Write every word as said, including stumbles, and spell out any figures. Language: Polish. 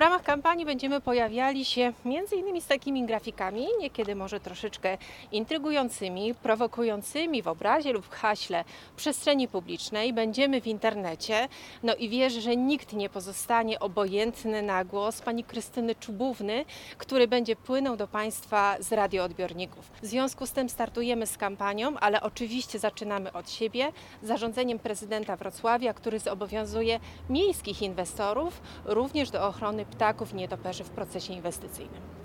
ramach kampanii będziemy pojawiali się między innymi z takimi grafikami, niekiedy może troszeczkę intrygującymi, prowokującymi w obrazie lub w haśle przestrzeni publicznej. Będziemy w internecie. No i wierzę, że nikt nie pozostanie obojętny na głos pani Krystyny Czubówny, który będzie płynął do Państwa z radioodbiorników. W związku z tym startujemy z kampanią, ale oczywiście zaczynamy od siebie, zarządzeniem prezydenta Wrocławia, który zobowiązuje miejskich inwestorów również do ochrony ptaków i nietoperzy w procesie inwestycyjnym.